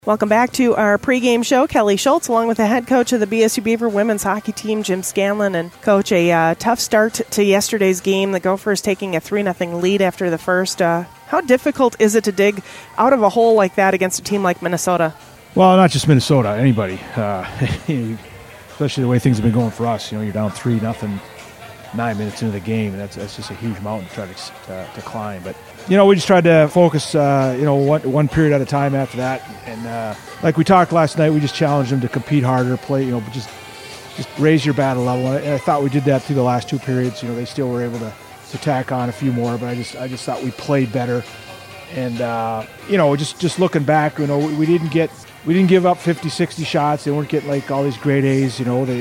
Welcome back to our pregame show. Kelly Schultz, along with the head coach of the BSU Beaver women's hockey team, Jim Scanlon. And, Coach, a tough start to yesterday's game. The Gophers taking a 3-0 lead after the first. How difficult is it to dig out of a hole like that against a team like Minnesota? Well, not just Minnesota, anybody. Especially the way things have been going for us. You're down 3-0 9 minutes into the game, and that's just a huge mountain to try to climb. But we just tried to focus, one period at a time after that. And like we talked last night, we just challenged them to compete harder, play, just raise your battle level. And I thought we did that through the last two periods. They still were able to tack on a few more, but I just thought we played better. And just looking back, we didn't give up 50, 60 shots. They weren't getting like all these grade A's.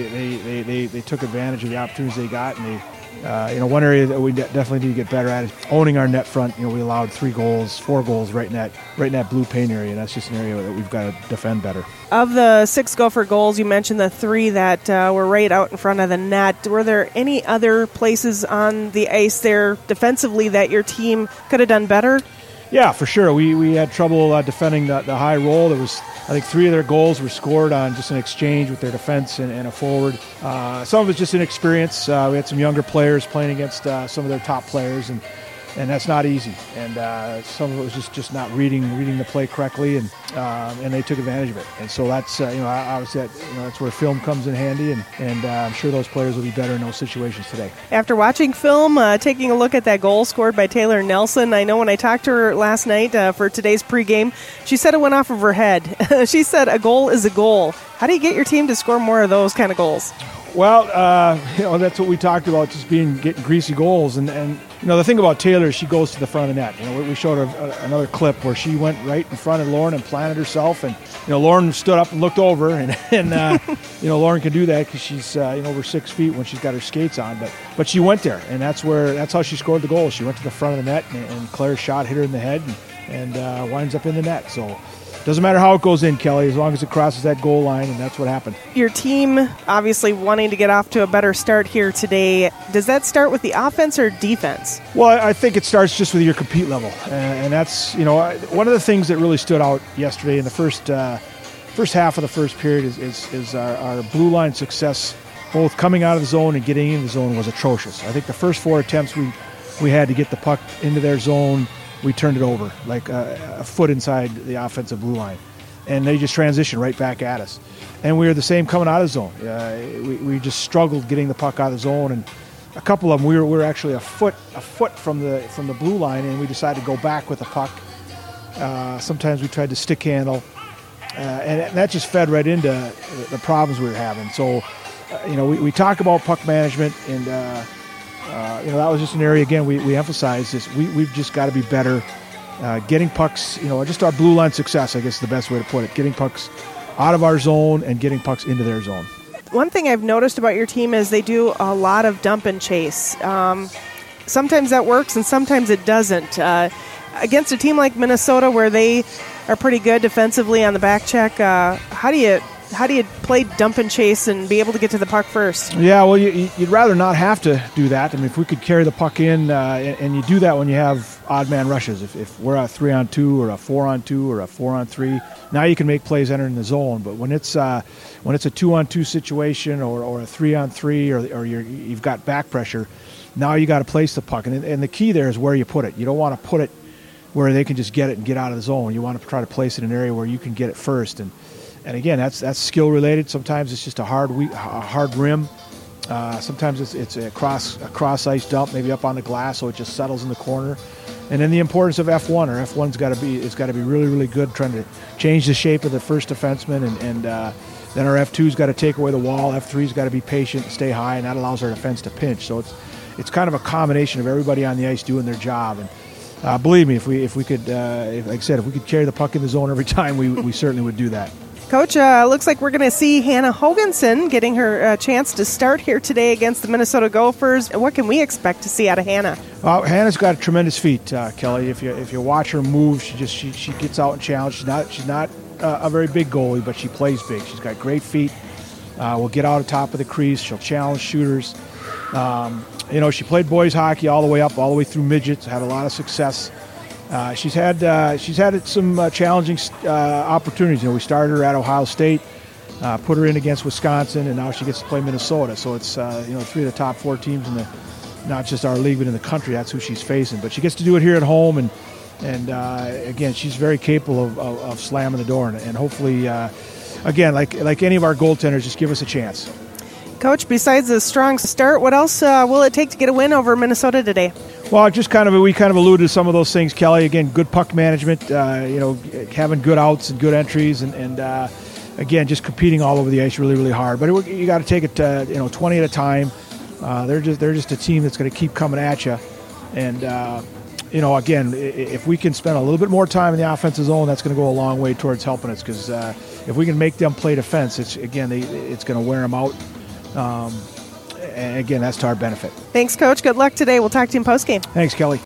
They took advantage of the opportunities they got, and they. One area that we definitely need to get better at is owning our net front. We allowed 4 goals right in that blue paint area, and that's just an area that we've got to defend better. Of the 6 Gopher goals, you mentioned the 3 that were right out in front of the net. Were there any other places on the ice there defensively that your team could have done better? Yeah, for sure. We had trouble defending the high roll. There was, I think, 3 of their goals were scored on just an exchange with their defense and a forward. Some of it's just inexperience. We had some younger players playing against some of their top players, and that's not easy. And some of it was just not reading the play correctly, and they took advantage of it. And so that's obviously that's where film comes in handy, and I'm sure those players will be better in those situations today. After watching film, taking a look at that goal scored by Taylor Nelson, I know when I talked to her last night for today's pregame, she said it went off of her head. She said a goal is a goal. How do you get your team to score more of those kind of goals? Well, that's what we talked about, just getting greasy goals. And the thing about Taylor is she goes to the front of the net. We showed her another clip where she went right in front of Lauren and planted herself. And, Lauren stood up and looked over. And Lauren can do that because she's, over 6 feet when she's got her skates on. But she went there, and that's how she scored the goal. She went to the front of the net, and Claire's shot hit her in the head and winds up in the net. So doesn't matter how it goes in, Kelly, as long as it crosses that goal line, and that's what happened. Your team obviously wanting to get off to a better start here today. Does that start with the offense or defense? Well, I think it starts just with your compete level, and that's one of the things that really stood out yesterday in the first half of the first period is our blue line success, both coming out of the zone and getting into the zone, was atrocious. I think the first 4 attempts we had to get the puck into their zone, we turned it over like a foot inside the offensive blue line, and they just transitioned right back at us. And we were the same coming out of the zone. We just struggled getting the puck out of the zone, and a couple of them we were actually a foot from the blue line, and we decided to go back with the puck. Sometimes we tried to stick handle, and that just fed right into the problems we were having. So, we talk about puck management, and that was just an area, again, we emphasize this. We've just got to be better getting pucks, just our blue line success, I guess is the best way to put it. Getting pucks out of our zone and getting pucks into their zone. One thing I've noticed about your team is they do a lot of dump and chase. Sometimes that works and sometimes it doesn't. Against a team like Minnesota, where they are pretty good defensively on the back check, how do you play dump and chase and be able to get to the puck first? Yeah, well, you'd rather not have to do that. I mean, if we could carry the puck in, and you do that when you have odd man rushes. If we're a 3-on-2 or a 4-on-2 or a 4-on-3, now you can make plays entering the zone. But when it's a 2-on-2 situation or a 3-on-3 or you've got back pressure, now you got to place the puck. And the key there is where you put it. You don't want to put it where they can just get it and get out of the zone. You want to try to place it in an area where you can get it first. And again, that's skill related. Sometimes it's just a hard rim. Sometimes it's a cross ice dump, maybe up on the glass, so it just settles in the corner. And then the importance of F1. Or F1's got to be really, really good, trying to change the shape of the first defenseman, and then our F2's got to take away the wall. F3's got to be patient and stay high, and that allows our defense to pinch. So it's kind of a combination of everybody on the ice doing their job. And believe me, if we could, like I said, if we could carry the puck in the zone every time, we certainly would do that. Coach, looks like we're going to see Hannah Hoganson getting her chance to start here today against the Minnesota Gophers. What can we expect to see out of Hannah? Hannah's got tremendous feet, Kelly. If you watch her move, she gets out and challenges. She's not a very big goalie, but she plays big. She's got great feet. Will get out on top of the crease. She'll challenge shooters. She played boys hockey all the way up, all the way through midgets. Had a lot of success. She's had some challenging opportunities. We started her at Ohio State, put her in against Wisconsin, and now she gets to play Minnesota. So it's 3 of the top 4 teams in not just our league but in the country. That's who she's facing. But she gets to do it here at home, and again, she's very capable of slamming the door, and hopefully, again, like any of our goaltenders, just give us a chance. Coach, besides a strong start, what else will it take to get a win over Minnesota today? Well, we kind of alluded to some of those things, Kelly. Again, good puck management, having good outs and good entries, and again, just competing all over the ice really, really hard. But you got to take it, 20 at a time. They're just a team that's going to keep coming at you, and again, if we can spend a little bit more time in the offensive zone, that's going to go a long way towards helping us. Because if we can make them play defense, it's going to wear them out. And again, that's to our benefit. Thanks, Coach. Good luck today. We'll talk to you in postgame. Thanks, Kelly.